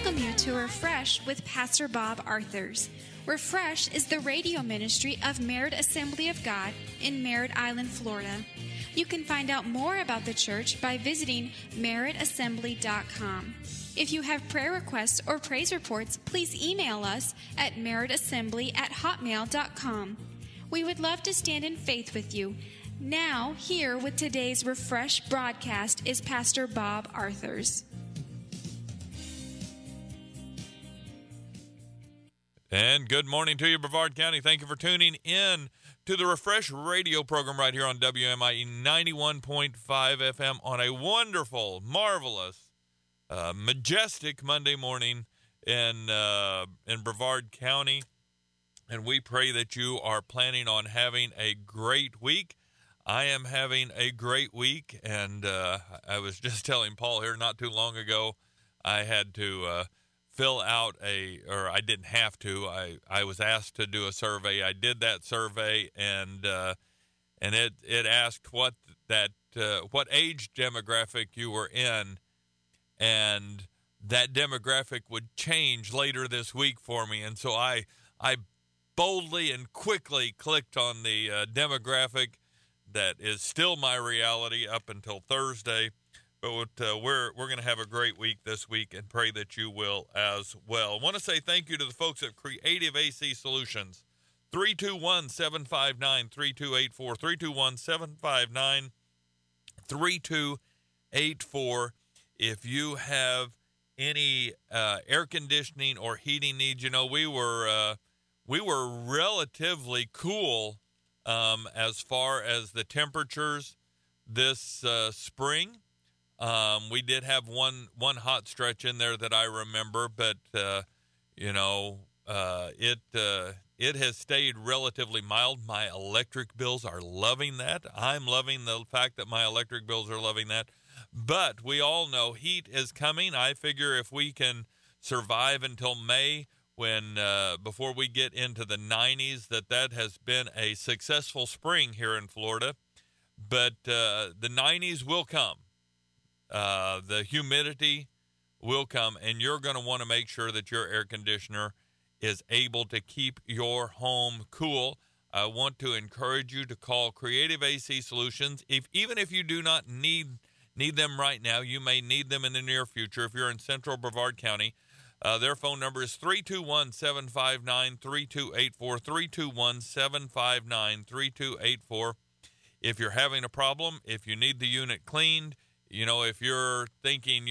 welcome you to Refresh with Pastor Bob Arthurs. Refresh is the radio ministry of Merritt Assembly of God in Merritt Island, Florida. You can find out more about the church by visiting merrittassembly.com. If you have prayer requests or praise reports, please email us at merrittassembly@hotmail.com. We would love to stand in faith with you. Now, here with today's Refresh broadcast is Pastor Bob Arthurs. And good morning to you, Brevard County. Thank you for tuning in to the Refresh radio program right here on WMIE 91.5 FM on a wonderful, marvelous, majestic Monday morning in Brevard County. And we pray that you are planning on having a great week. I am having a great week, and I was just telling Paul here not too long ago, I had to fill out I didn't have to. I was asked to do a survey. I did that survey, and it asked what age demographic you were in, and that demographic would change later this week for me. And so I boldly and quickly clicked on the demographic that is still my reality up until Thursday. But we're going to have a great week this week and pray that you will as well. I want to say thank you to the folks at Creative AC Solutions. 321-759-3284. 321-759-3284. If you have any air conditioning or heating needs, we were relatively cool as far as the temperatures this spring. We did have one hot stretch in there that I remember, but it has stayed relatively mild. My electric bills are loving that. I'm loving the fact that my electric bills are loving that. But we all know heat is coming. I figure if we can survive until May, when before we get into the 90s, that has been a successful spring here in Florida. But the 90s will come. The humidity will come, and you're going to want to make sure that your air conditioner is able to keep your home cool. I want to encourage you to call Creative AC Solutions. Even if you do not need them right now, you may need them in the near future. If you're in central Brevard County, their phone number is 321-759-3284, 321-759-3284. If you're having a problem, if you need the unit cleaned, if you're thinking,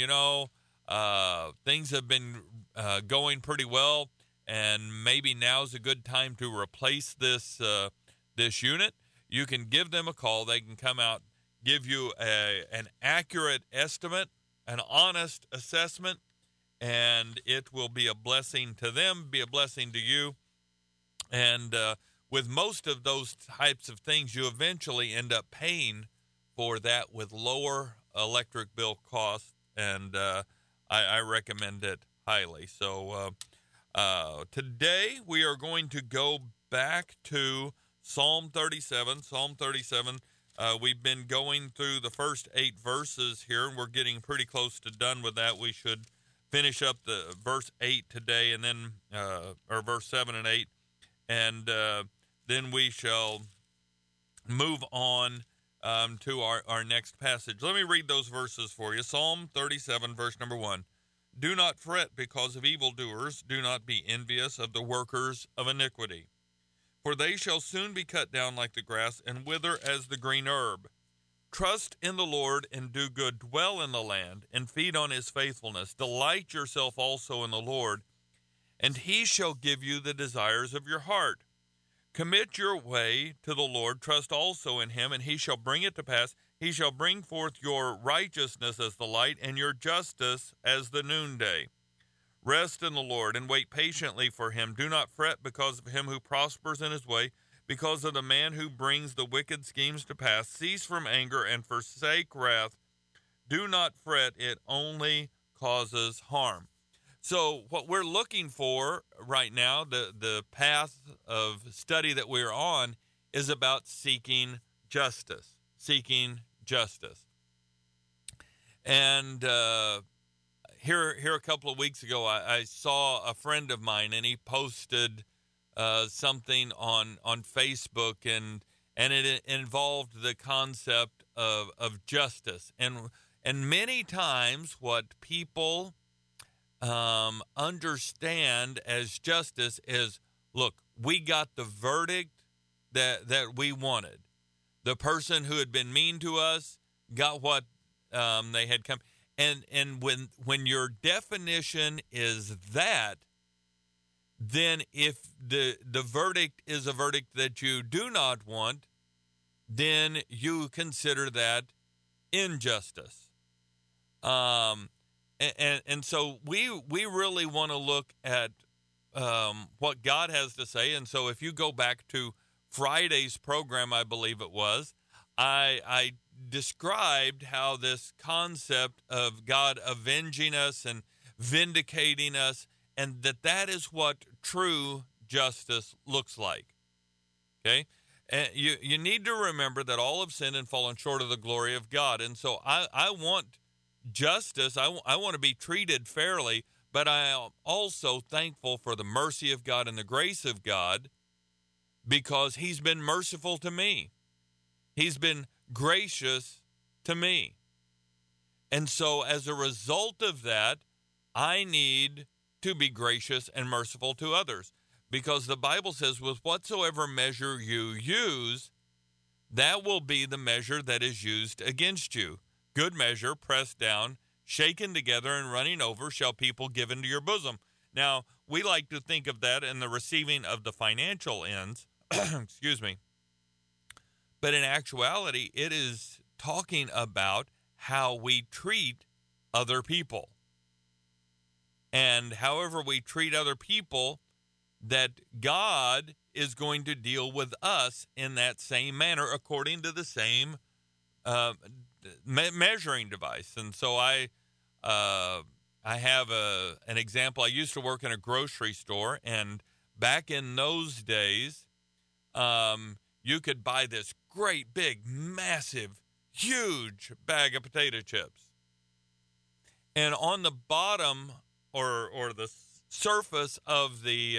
things have been going pretty well, and maybe now's a good time to replace this unit, you can give them a call. They can come out, give you an accurate estimate, an honest assessment, and it will be a blessing to them, be a blessing to you. And with most of those types of things, you eventually end up paying for that with lower electric bill costs, and I recommend it highly. So today we are going to go back to Psalm 37. Psalm 37. We've been going through the first 8 verses here, and we're getting pretty close to done with that. We should finish up the verse 8 today, and then or verse 7 and 8, and then we shall move on to our next passage. Let me read those verses for you. Psalm 37, verse number 1. Do not fret because of evildoers. Do not be envious of the workers of iniquity. For they shall soon be cut down like the grass and wither as the green herb. Trust in the Lord and do good. Dwell in the land and feed on his faithfulness. Delight yourself also in the Lord, and he shall give you the desires of your heart. Commit your way to the Lord, trust also in him, and he shall bring it to pass. He shall bring forth your righteousness as the light, and your justice as the noonday. Rest in the Lord, and wait patiently for him. Do not fret because of him who prospers in his way, because of the man who brings the wicked schemes to pass. Cease from anger and forsake wrath. Do not fret, it only causes harm. So what we're looking for right now, the path of study that we're on, is about seeking justice. Seeking justice. And here a couple of weeks ago, I saw a friend of mine, and he posted something on Facebook, and it involved the concept of justice, and many times what people understand as justice is, look, we got the verdict that we wanted. The person who had been mean to us got what they had come. And when your definition is that, then if the verdict is a verdict that you do not want, then you consider that injustice. And so we really want to look at what God has to say. And so if you go back to Friday's program, I believe it was, I described how this concept of God avenging us and vindicating us, and that is what true justice looks like. Okay? And you need to remember that all have sinned and fallen short of the glory of God. And so I want justice. I want to be treated fairly, but I am also thankful for the mercy of God and the grace of God, because he's been merciful to me. He's been gracious to me. And so as a result of that, I need to be gracious and merciful to others, because the Bible says, with whatsoever measure you use, that will be the measure that is used against you. Good measure, pressed down, shaken together, and running over, shall people give into your bosom. Now, we like to think of that in the receiving of the financial ends, excuse me. But in actuality, it is talking about how we treat other people. And however we treat other people, that God is going to deal with us in that same manner, according to the same measuring device. And so I have an example. I used to work in a grocery store, and back in those days, you could buy this great, big, massive, huge bag of potato chips. And on the bottom or the surface of the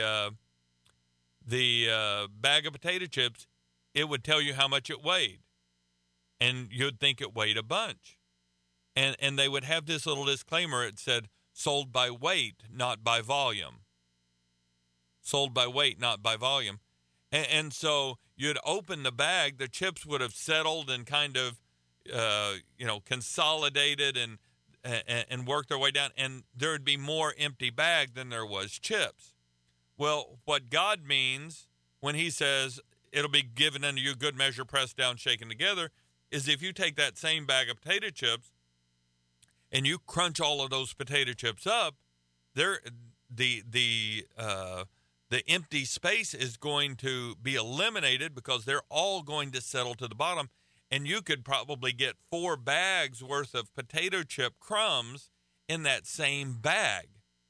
bag of potato chips, it would tell you how much it weighed. And you'd think it weighed a bunch. And they would have this little disclaimer. It said, sold by weight, not by volume. Sold by weight, not by volume. And so you'd open the bag, the chips would have settled and kind of, consolidated and worked their way down. And there would be more empty bag than there was chips. Well, what God means when he says it'll be given unto you, good measure, pressed down, shaken together, is if you take that same bag of potato chips and you crunch all of those potato chips up, the empty space is going to be eliminated, because they're all going to settle to the bottom. And you could probably get 4 bags worth of potato chip crumbs in that same bag.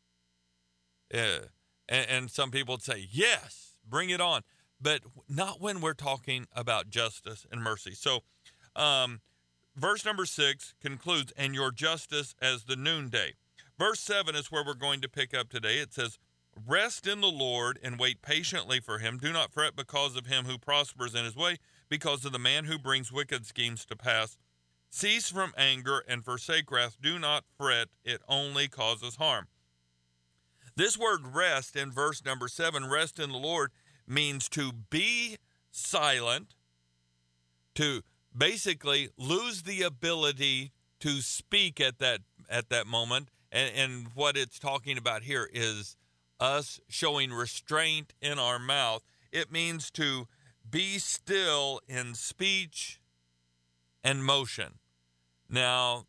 And some people would say, yes, bring it on. But not when we're talking about justice and mercy. So verse number 6 concludes, and your justice as the noonday. Verse 7 is where we're going to pick up today. It says, rest in the Lord and wait patiently for him. Do not fret because of him who prospers in his way, because of the man who brings wicked schemes to pass. Cease from anger and forsake wrath. Do not fret. It only causes harm. This word rest in verse number 7, rest in the Lord, means to be silent, to basically lose the ability to speak at that moment. And what it's talking about here is us showing restraint in our mouth. It means to be still in speech and motion. Now,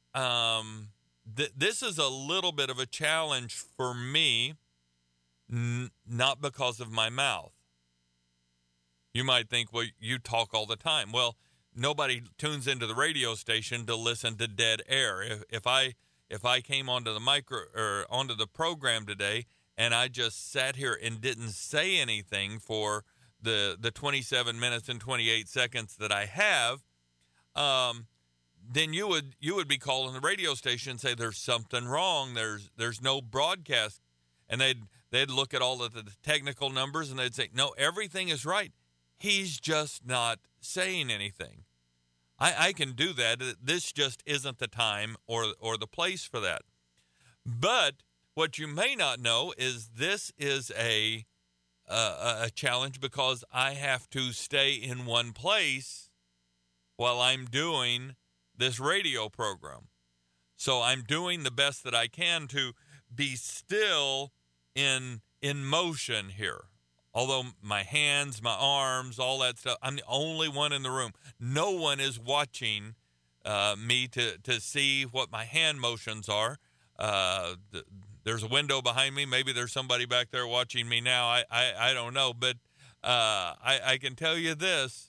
this is a little bit of a challenge for me, not because of my mouth. You might think, well, you talk all the time. Well, nobody tunes into the radio station to listen to dead air. If I came onto onto the program today and I just sat here and didn't say anything for the 27 minutes and 28 seconds that I have, then you would be calling the radio station and say there's something wrong. There's no broadcast, and they'd look at all of the technical numbers and they'd say, no, everything is right. He's just not saying anything. I can do that. This just isn't the time or the place for that. But what you may not know is this is a challenge, because I have to stay in one place while I'm doing this radio program. So I'm doing the best that I can to be still in motion here. Although my hands, my arms, all that stuff, I'm the only one in the room. No one is watching me to see what my hand motions are. There's a window behind me. Maybe there's somebody back there watching me now. I don't know. But I can tell you this.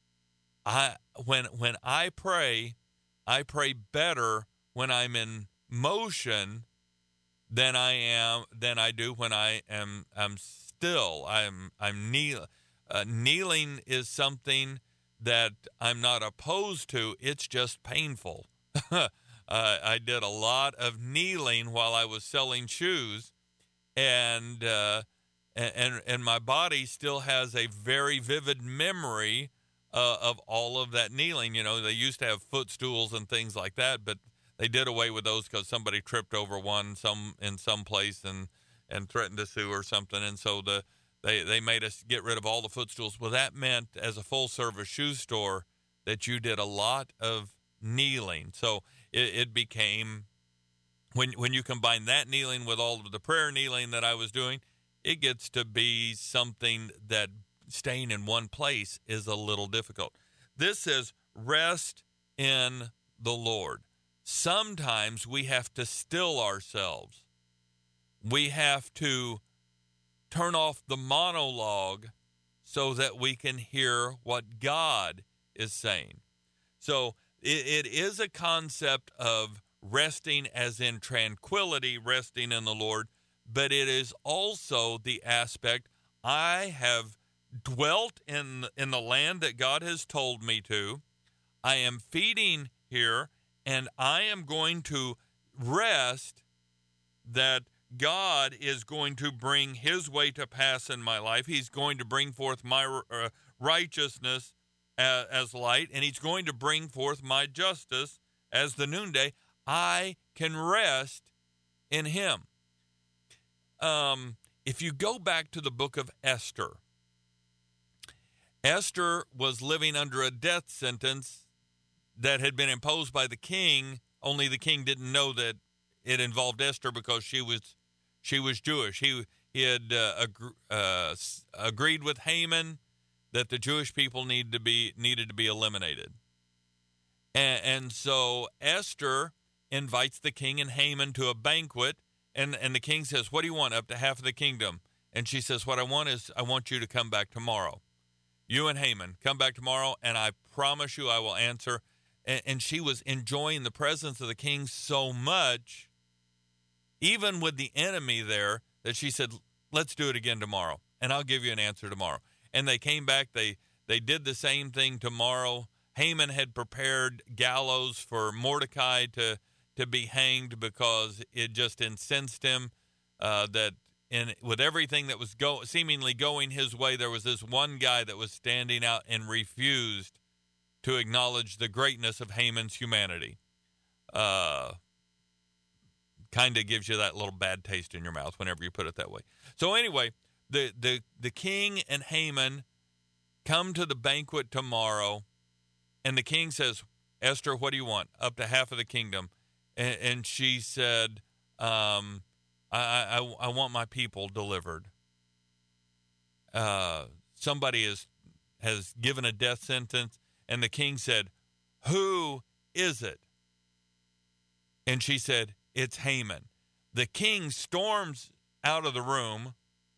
When I pray better when I'm in motion than I do when I'm still. I'm kneeling is something that I'm not opposed to. It's just painful. I did a lot of kneeling while I was selling shoes, and my body still has a very vivid memory of all of that kneeling. You know, they used to have footstools and things like that, but they did away with those because somebody tripped over one in some place and threatened to sue or something, and so they made us get rid of all the footstools. Well, that meant, as a full-service shoe store, that you did a lot of kneeling. So it became, when you combine that kneeling with all of the prayer kneeling that I was doing, it gets to be something that staying in one place is a little difficult. This says, rest in the Lord. Sometimes we have to still ourselves. We have to turn off the monologue so that we can hear what God is saying. So it is a concept of resting as in tranquility, resting in the Lord, but it is also the aspect, I have dwelt in the land that God has told me to. I am feeding here, and I am going to rest that God is going to bring his way to pass in my life. He's going to bring forth my righteousness as light, and he's going to bring forth my justice as the noonday. I can rest in him. If you go back to the book of Esther, Esther was living under a death sentence that had been imposed by the king, only the king didn't know that it involved Esther because she was Jewish. He had agreed with Haman that the Jewish people needed to be eliminated. And so Esther invites the king and Haman to a banquet, and the king says, what do you want? Up to half of the kingdom. And she says, what I want is, I want you to come back tomorrow. You and Haman, come back tomorrow, and I promise you I will answer. And she was enjoying the presence of the king so much, even with the enemy there, that she said, let's do it again tomorrow, and I'll give you an answer tomorrow. And they came back. They did the same thing tomorrow. Haman had prepared gallows for Mordecai to be hanged because it just incensed him that with everything that was seemingly going his way, there was this one guy that was standing out and refused to acknowledge the greatness of Haman's humanity. Kind of gives you that little bad taste in your mouth whenever you put it that way. So anyway, the king and Haman come to the banquet tomorrow, and the king says, Esther, what do you want? Up to half of the kingdom. And she said, I want my people delivered. Somebody has given a death sentence, and the king said, who is it? And she said, it's Haman. The king storms out of the room.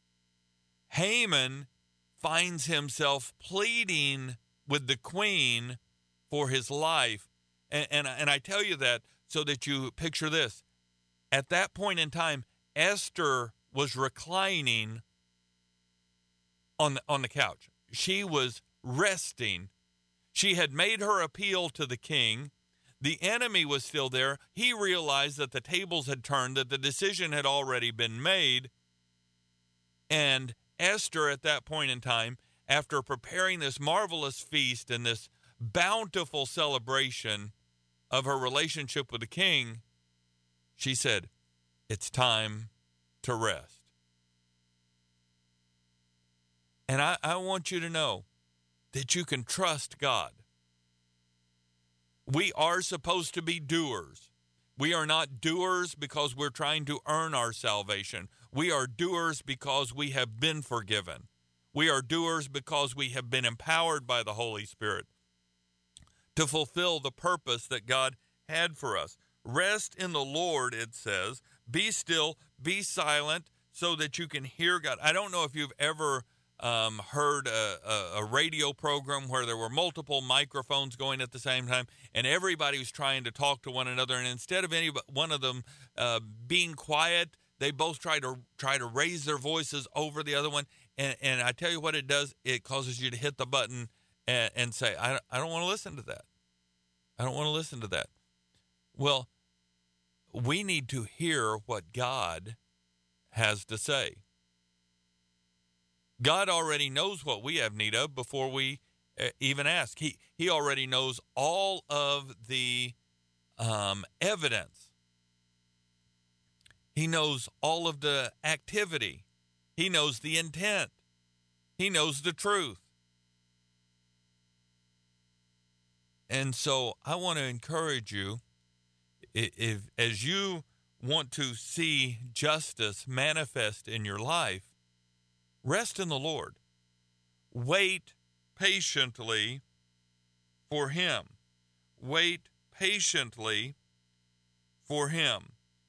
Haman finds himself pleading with the queen for his life. And I tell you that so that you picture this. At that point in time, Esther was reclining on the couch. She was resting. She had made her appeal to the king. the enemy was still there. He realized that the tables had turned, that the decision had already been made. And Esther, at that point in time, after preparing this marvelous feast and this bountiful celebration of her relationship with the king, she said, it's time to rest. And I want you to know that you can trust God. We are supposed to be doers. We are not doers because we're trying to earn our salvation. We are doers because we have been forgiven. We are doers because we have been empowered by the Holy Spirit to fulfill the purpose that God had for us. Rest in the Lord, it says. Be still, be silent, so that you can hear God. I don't know if you've ever heard a radio program where there were multiple microphones going at the same time, and everybody was trying to talk to one another. And instead of any one of them being quiet, they both try to raise their voices over the other one. And I tell you what it does, it causes you to hit the button and say, I don't want to listen to that. I don't want to listen to that. Well, we need to hear what God has to say. God already knows what we have need of before we even ask. He already knows all of the evidence. He knows all of the activity. He knows the intent. He knows the truth. And so I want to encourage you, if as you want to see justice manifest in your life, rest in the Lord. Wait patiently for Him. Wait patiently for Him.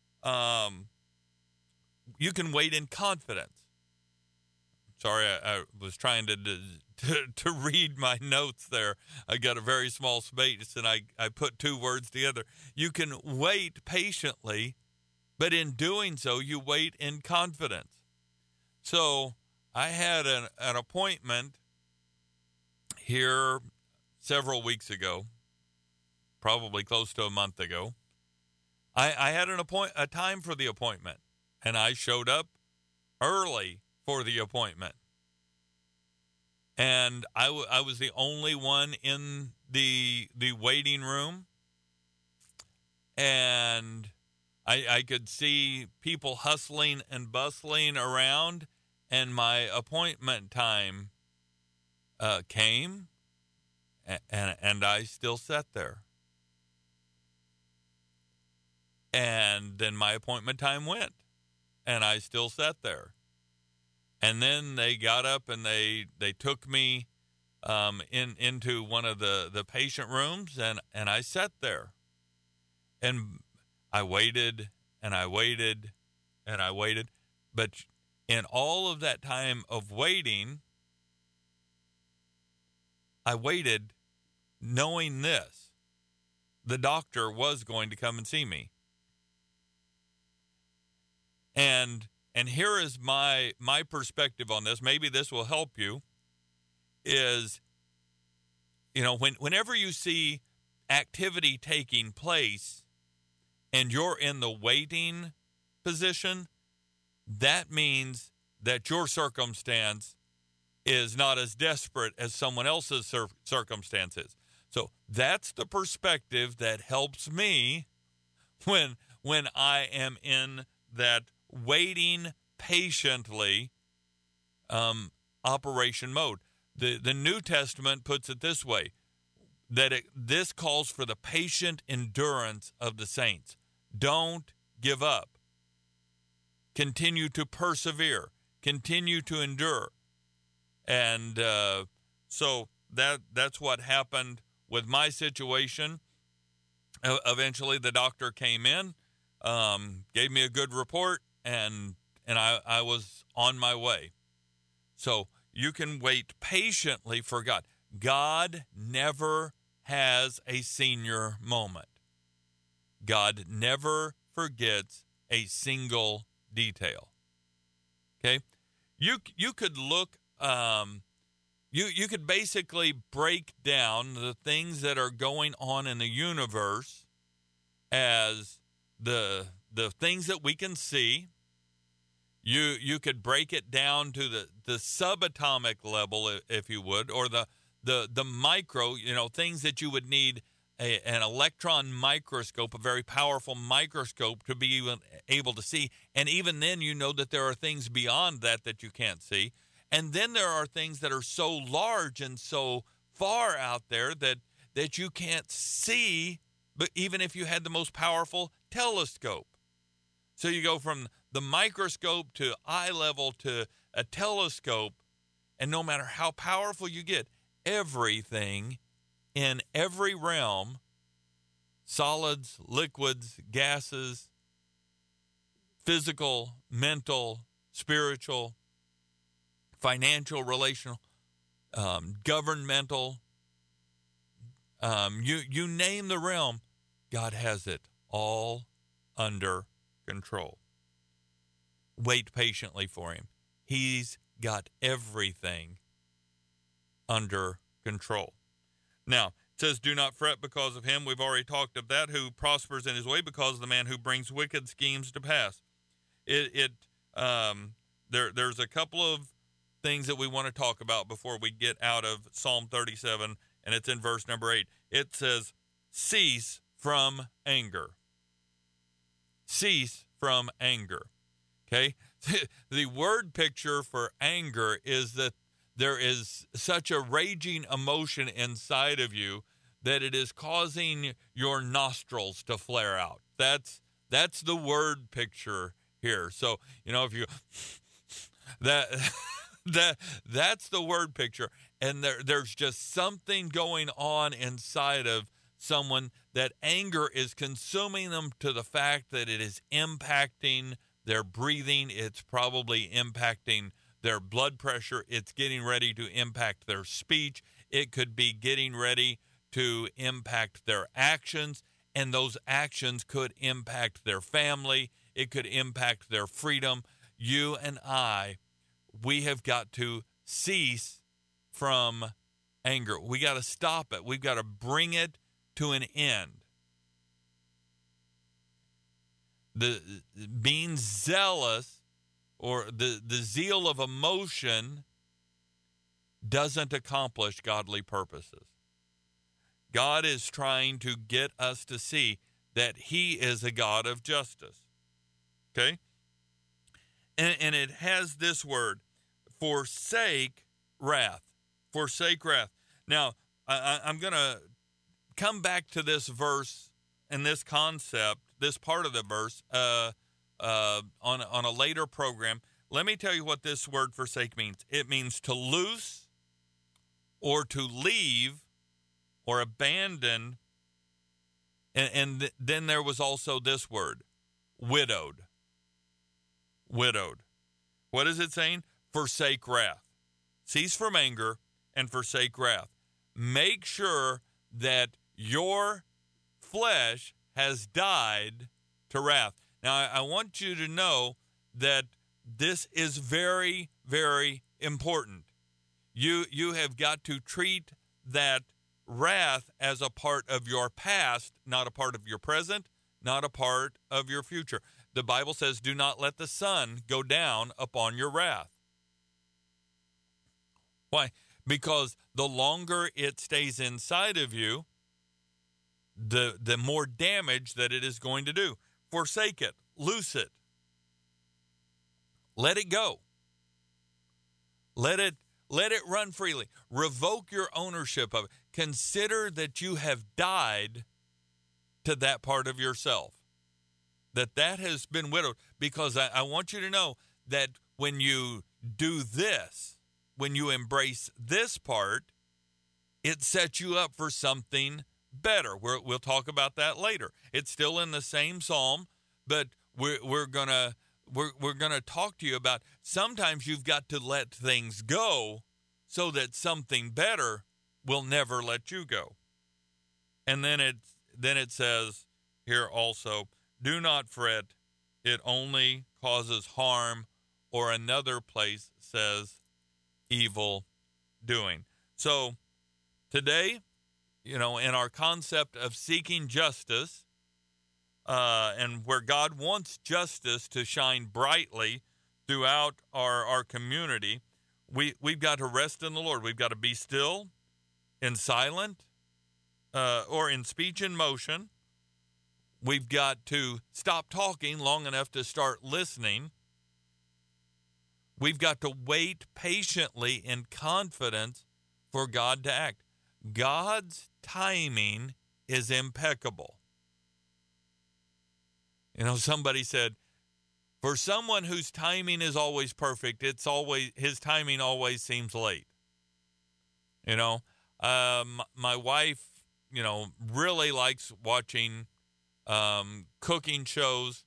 You can wait in confidence. Sorry, I was trying to read my notes there. I got a very small space, and I put two words together. You can wait patiently, but in doing so, you wait in confidence. So I had an appointment here several weeks ago, probably close to a month ago. I had a time for the appointment, and I showed up early for the appointment. And I was the only one in the waiting room, and I could see people hustling and bustling around, and my appointment time came, and I still sat there. And then my appointment time went, and I still sat there. And then they got up and they took me into one of the patient rooms, and I sat there. And I waited, and I waited, and I waited. But in all of that time of waiting, I waited knowing this: the doctor was going to come and see me. And here is my perspective on this. Maybe this will help you. Is, whenever you see activity taking place and you're in the waiting position, that means that your circumstance is not as desperate as someone else's circumstances. So that's the perspective that helps me when I am in that waiting patiently operation mode. The New Testament puts it this way, that this calls for the patient endurance of the saints. Don't give up. Continue to persevere. Continue to endure. And so that's what happened with my situation. Eventually, the doctor came in, gave me a good report, and I was on my way. So you can wait patiently for God. God never has a senior moment. God never forgets a single detail. Okay? You could look, you could basically break down the things that are going on in the universe as the things that we can see. You could break it down to the subatomic level, if you would, or the micro, things that you would need an electron microscope, a very powerful microscope, to be able to see. And even then, that there are things beyond that you can't see. And then there are things that are so large and so far out there that you can't see, but even if you had the most powerful telescope. So you go from the microscope to eye level to a telescope, and no matter how powerful you get, everything in every realm, solids, liquids, gases, physical, mental, spiritual, financial, relational, governmental, you name the realm, God has it all under control. Wait patiently for him. He's got everything under control. Now, it says, do not fret because of him. We've already talked of that, who prospers in his way, because of the man who brings wicked schemes to pass. There's a couple of things that we want to talk about before we get out of Psalm 37, and it's in verse number 8. It says, cease from anger. Cease from anger. Okay? The word picture for anger is that there is such a raging emotion inside of you that it is causing your nostrils to flare out. That's the word picture here. So, if you that's the word picture. And there's just something going on inside of someone, that anger is consuming them to the fact that it is impacting their breathing. It's probably impacting their blood pressure. It's getting ready to impact their speech. It could be getting ready to impact their actions, and those actions could impact their family. It could impact their freedom. You and I, we have got to cease from anger. We got to stop it. We've got to bring it to an end. The being zealous, or the zeal of emotion, doesn't accomplish godly purposes. God is trying to get us to see that he is a God of justice. Okay? And it has this word, forsake wrath. Forsake wrath. Now, I'm going to come back to this verse and this concept, this part of the verse, on a later program. Let me tell you what this word forsake means. It means to loose, or to leave, or abandon. And then there was also this word, widowed. Widowed. What is it saying? Forsake wrath. Cease from anger and forsake wrath. Make sure that your flesh has died to wrath. Now, I want you to know that this is very, very important. You have got to treat that wrath as a part of your past, not a part of your present, not a part of your future. The Bible says, do not let the sun go down upon your wrath. Why? Because the longer it stays inside of you, the more damage that it is going to do. Forsake it. Loose it. Let it go. Let it run freely. Revoke your ownership of it. Consider that you have died to that part of yourself. That has been widowed. Because I want you to know that when you do this, when you embrace this part, it sets you up for something better. We'll talk about that later. It's still in the same psalm, but we're gonna talk to you about sometimes you've got to let things go so that something better will never let you go. And then it says here also, do not fret, it only causes harm, or another place says evil doing. So today, in our concept of seeking justice, and where God wants justice to shine brightly throughout our community, we've got to rest in the Lord. We've got to be still, in silent, or in speech and motion. We've got to stop talking long enough to start listening. We've got to wait patiently in confidence for God to act. God's timing is impeccable. You know, somebody said, for someone whose timing is always perfect, his timing always seems late. You know, my wife, you know, really likes watching cooking shows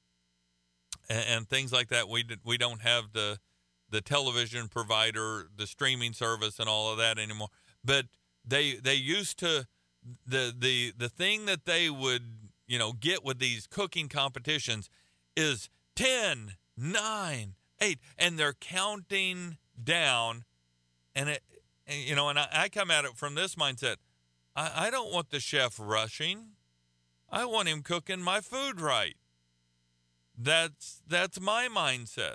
and things like that. We don't have the television provider, the streaming service, and all of that anymore. But they used to, the thing that they would, you know, get with these cooking competitions is 10, 9, 8, and they're counting down. And I come at it from this mindset. I don't want the chef rushing. I want him cooking my food right. That's my mindset.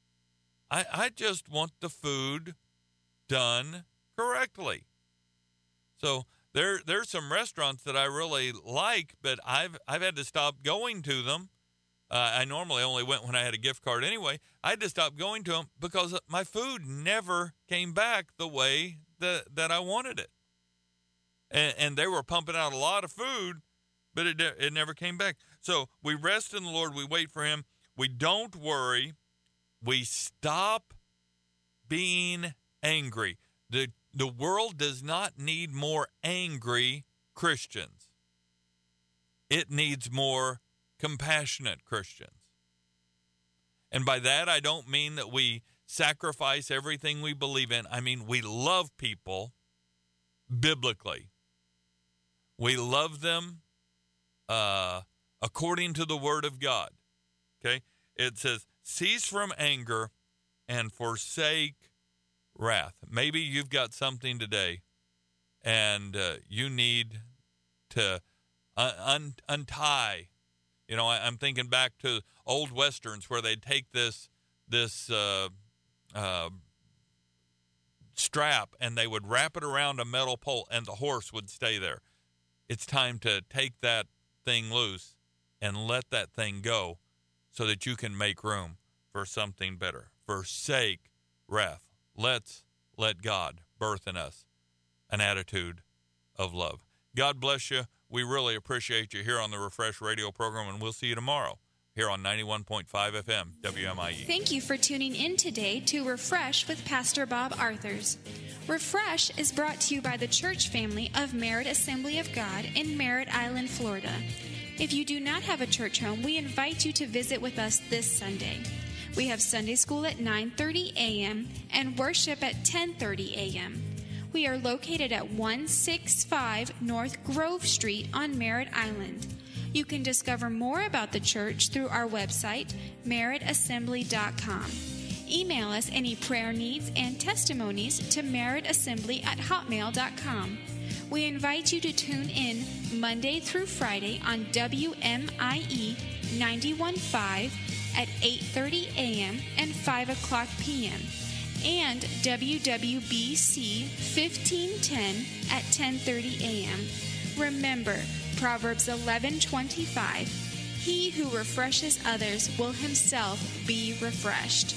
I just want the food done correctly. So there's some restaurants that I really like, but I've had to stop going to them. I normally only went when I had a gift card anyway. I had to stop going to them because my food never came back the way that I wanted it. And they were pumping out a lot of food, but it never came back. So we rest in the Lord. We wait for him. We don't worry. We stop being angry. The world does not need more angry Christians. It needs more compassionate Christians. And by that, I don't mean that we sacrifice everything we believe in. I mean, we love people biblically. We love them according to the Word of God. Okay? It says, cease from anger and forsake wrath. Maybe you've got something today and you need to untie. You know, I'm thinking back to old Westerns where they'd take this strap and they would wrap it around a metal pole and the horse would stay there. It's time to take that thing loose and let that thing go so that you can make room for something better. Forsake wrath. Let's let God birth in us an attitude of love. God bless you. We really appreciate you here on the Refresh Radio program, and we'll see you tomorrow here on 91.5 FM WMIE. Thank you for tuning in today to Refresh with Pastor Bob Arthurs. Refresh is brought to you by the church family of Merritt Assembly of God in Merritt Island, Florida. If you do not have a church home, we invite you to visit with us this Sunday. We have Sunday school at 9:30 a.m. and worship at 10:30 a.m. We are located at 165 North Grove Street on Merritt Island. You can discover more about the church through our website, merrittassembly.com. Email us any prayer needs and testimonies to merrittassembly@hotmail.com. We invite you to tune in Monday through Friday on WMIE 91.5 at 8:30 a.m. and 5 o'clock p.m. and WWBC 1510 at 10:30 a.m. Remember, Proverbs 11:25, he who refreshes others will himself be refreshed.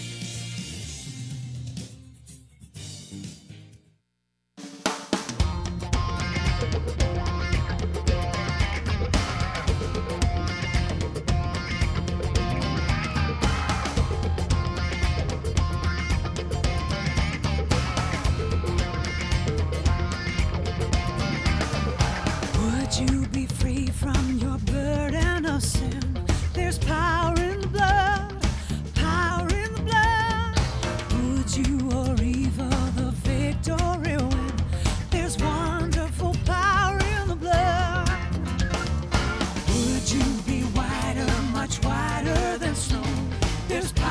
There's